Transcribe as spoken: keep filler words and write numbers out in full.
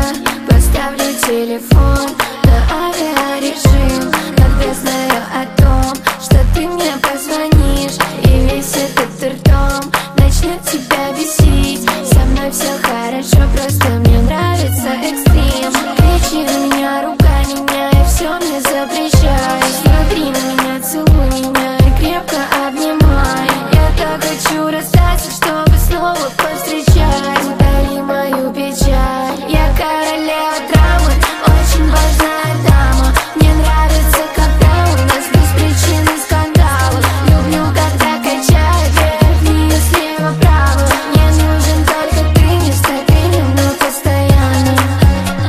поставлю телефон на авиарежим, когда знаю о том, что ты мне позвонишь, и весь этот ртом начнет тебя бесить. Со мной все хорошо, просто мне нравится экстрим. Кричи на меня, ругай меня, и все мне запрещено.